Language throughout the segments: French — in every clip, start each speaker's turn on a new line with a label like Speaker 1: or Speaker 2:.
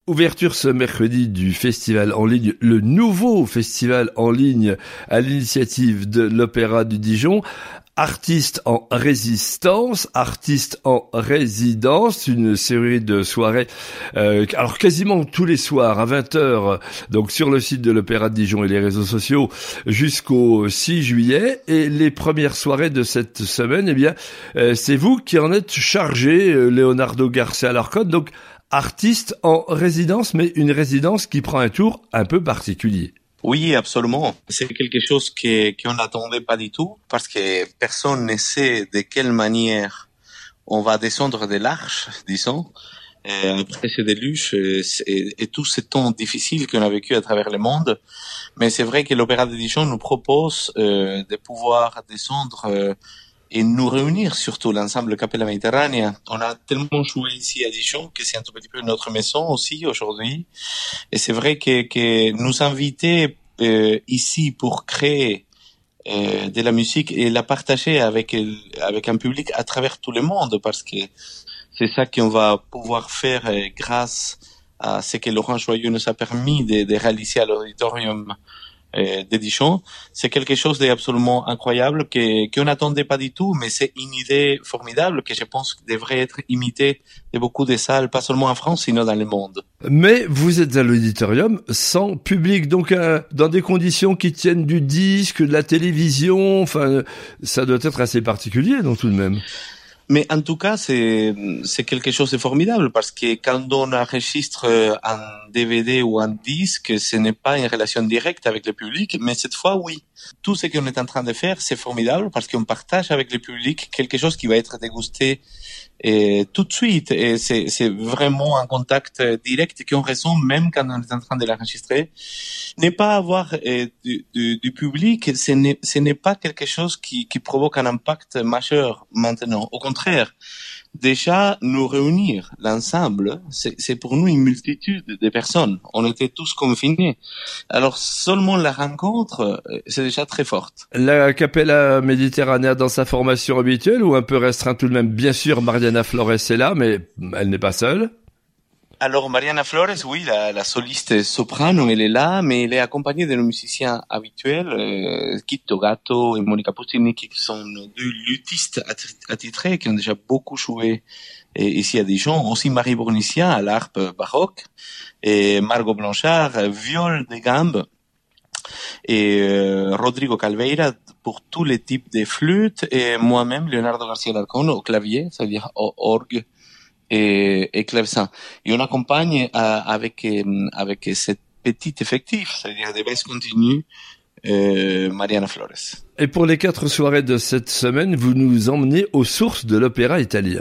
Speaker 1: Ouverture ce mercredi du festival en ligne, le nouveau festival en ligne à l'initiative de l'Opéra du Dijon. Artistes en résistance, artistes en résidence, une série de soirées, alors quasiment tous les soirs à 20h, donc sur le site de l'Opéra de Dijon et les réseaux sociaux jusqu'au 6 juillet. Et les premières soirées de cette semaine, eh bien, c'est vous qui en êtes chargé, Leonardo Garcia Alarcón, donc artiste en résidence, mais une résidence qui prend un tour un peu particulier.
Speaker 2: Oui, absolument. C'est quelque chose qu'on n'attendait pas du tout parce que personne ne sait de quelle manière on va descendre de l'arche, disons, après ce déluge et tous ces temps difficiles qu'on a vécu à travers le monde. Mais c'est vrai que l'Opéra de Dijon nous propose de pouvoir descendre et nous réunir, surtout l'ensemble Capella Mediterránea. On a tellement joué ici à Dijon que c'est un tout petit peu notre maison aussi aujourd'hui. Et c'est vrai que nous inviter ici pour créer de la musique et la partager avec un public à travers tout le monde, parce que c'est ça qu'on va pouvoir faire grâce à ce que Laurent Joyeux nous a permis de réaliser à l'auditorium de Dijon. C'est quelque chose d'absolument incroyable qu'on n'attendait pas du tout, mais c'est une idée formidable que je pense devrait être imitée de beaucoup de salles, pas seulement en France, sinon dans le monde.
Speaker 1: Mais vous êtes à l'auditorium sans public, donc dans des conditions qui tiennent du disque, de la télévision, enfin, ça doit être assez particulier, donc tout de même.
Speaker 2: Mais en tout cas, c'est quelque chose de formidable parce que quand on enregistre un DVD ou un disque, ce n'est pas une relation directe avec le public, mais cette fois, oui. Tout ce qu'on est en train de faire, c'est formidable parce qu'on partage avec le public quelque chose qui va être dégusté tout de suite. Et c'est vraiment un contact direct qu'on ressent même quand on est en train de l'enregistrer. Ne pas avoir du public, ce n'est pas quelque chose qui provoque un impact majeur maintenant. Au contraire, déjà nous réunir l'ensemble, c'est pour nous une multitude de personnes. On était tous confinés. Alors seulement la rencontre, c'est déjà très forte.
Speaker 1: La Capella Mediterránea dans sa formation habituelle ou un peu restreinte tout de même? Bien sûr, Mariana Flores est là, mais elle n'est pas seule.
Speaker 2: Alors Mariana Flores, oui, la soliste soprano, elle est là, mais elle est accompagnée de nos musiciens habituels, Quito Gatto et Monica Pustiniki, qui sont nos deux luthistes attitrés, qui ont déjà beaucoup joué ici à Dijon. Aussi Marie Bournissian à l'harpe baroque, et Margot Blanchard, viol de gambe, et Rodrigo Calveira pour tous les types de flûtes, et moi-même, Leonardo Garcia Alarcón, au clavier, c'est-à-dire au orgue et clavecin. Et on accompagne avec cet petit effectif, c'est-à-dire des bases continues, Mariana Flores.
Speaker 1: Et pour les 4 soirées de cette semaine, vous nous emmenez aux sources de l'opéra italien.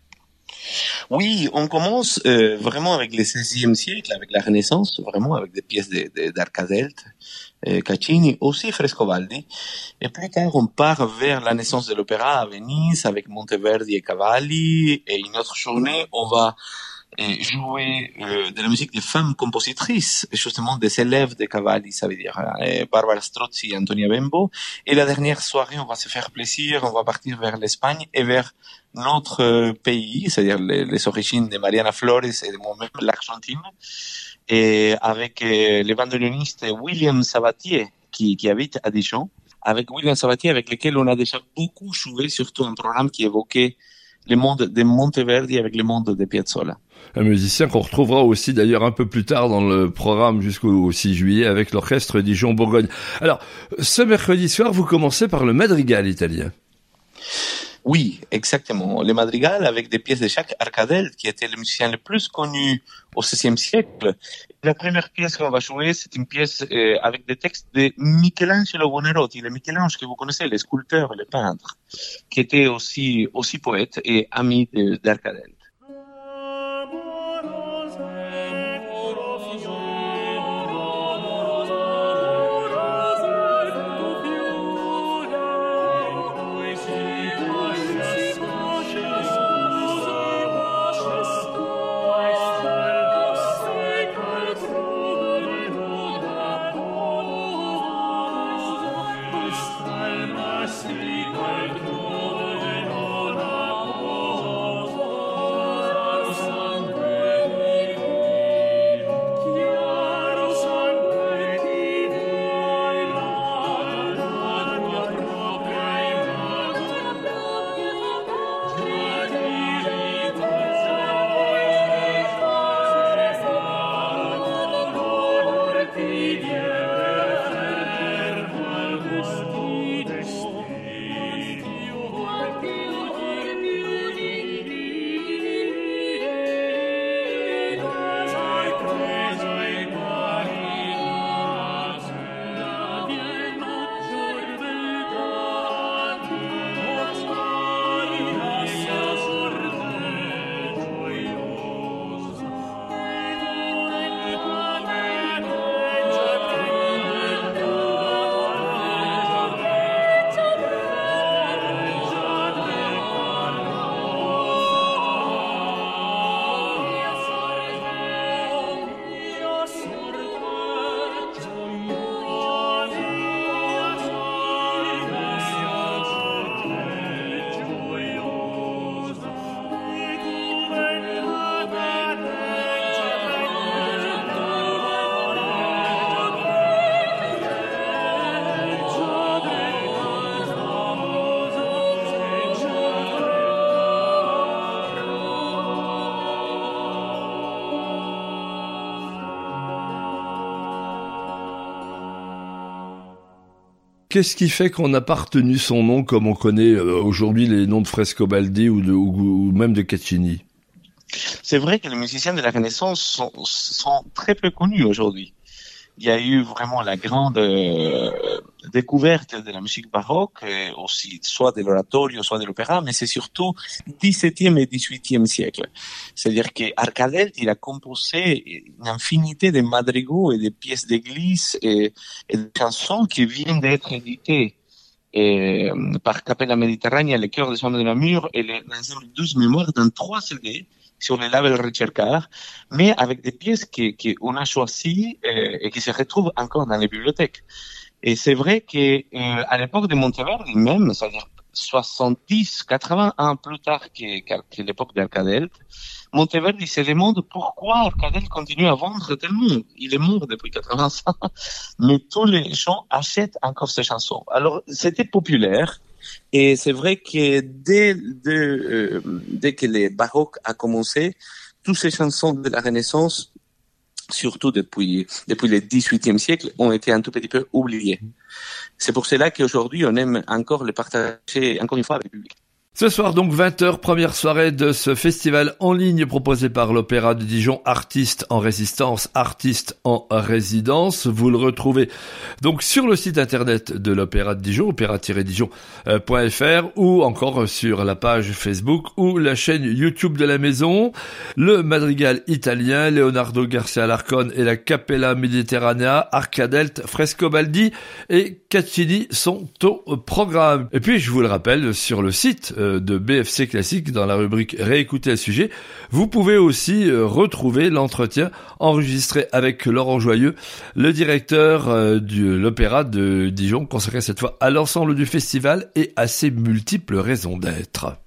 Speaker 2: Oui, on commence vraiment avec le XVIe siècle, avec la Renaissance, vraiment avec des pièces d'Arcadelt, Caccini, aussi Frescobaldi. Et plus tard, on part vers la naissance de l'opéra à Venise avec Monteverdi et Cavalli. Et une autre journée, on va jouer de la musique des femmes compositrices, justement des élèves de Cavalli, ça veut dire Barbara Strozzi et Antonia Bembo. Et la dernière soirée, on va se faire plaisir, on va partir vers l'Espagne et vers notre pays, c'est-à-dire les origines de Mariana Flores et de moi-même, l'Argentine, et avec le bandoneoniste William Sabatier qui habite à Dijon, avec William Sabatier avec lequel on a déjà beaucoup joué, surtout un programme qui évoquait le monde de Monteverdi avec le monde de Piazzolla.
Speaker 1: Un musicien qu'on retrouvera aussi d'ailleurs un peu plus tard dans le programme jusqu'au 6 juillet avec l'orchestre Dijon-Bourgogne. Alors, ce mercredi soir, vous commencez par le madrigal italien.
Speaker 2: Oui, exactement. Le madrigal avec des pièces de Jacques Arcadelt, qui était le musicien le plus connu au XVIe siècle. La première pièce qu'on va jouer, c'est une pièce avec des textes de Michelangelo Buonarroti, le Michel-Ange que vous connaissez, le sculpteur et le peintre, qui était aussi poète et ami d'Arcadelt.
Speaker 1: Qu'est-ce qui fait qu'on n'a pas retenu son nom comme on connaît aujourd'hui les noms de Frescobaldi ou même de Caccini?
Speaker 2: C'est vrai que les musiciens de la Renaissance sont très peu connus aujourd'hui. Il y a eu vraiment la grande découverte de la musique baroque, aussi soit de l'oratorio, soit de l'opéra, mais c'est surtout 17e et 18e siècle. C'est-à-dire qu'Arcadelt, il a composé une infinité de madrigaux et de pièces d'église et de chansons qui viennent d'être éditées par Capella Mediterranea, le chœur des hommes de Namur et l'ensemble 12 mémoires dans 3 CD sur le label Ricercar, mais avec des pièces qu'on a choisies et qui se retrouvent encore dans les bibliothèques. Et c'est vrai que à l'époque de Monteverdi même, c'est-à-dire 70, 80 ans plus tard que l'époque d'Arcadelt, Monteverdi se demande pourquoi Arcadelt continue à vendre tellement. Il est mort depuis 80 ans, mais tous les gens achètent encore ces chansons. Alors, c'était populaire. Et c'est vrai que dès que le baroque a commencé, toutes ces chansons de la Renaissance, surtout depuis le XVIIIe siècle, ont été un tout petit peu oubliées. C'est pour cela qu'aujourd'hui, on aime encore les partager, encore une fois, avec le public.
Speaker 1: Ce soir donc 20h, première soirée de ce festival en ligne proposé par l'Opéra de Dijon, artistes en résistance, artistes en résidence. Vous le retrouvez donc sur le site internet de l'Opéra de Dijon, opéra-dijon.fr, ou encore sur la page Facebook ou la chaîne YouTube de la maison. Le madrigal italien, Leonardo Garcia Larcon et la Capella Mediterranea, Arcadelt, Frescobaldi et Caccini sont au programme. Et puis je vous le rappelle, sur le site de BFC Classique, dans la rubrique Réécouter le sujet, vous pouvez aussi retrouver l'entretien enregistré avec Laurent Joyeux, le directeur de l'Opéra de Dijon, consacré cette fois à l'ensemble du festival et à ses multiples raisons d'être.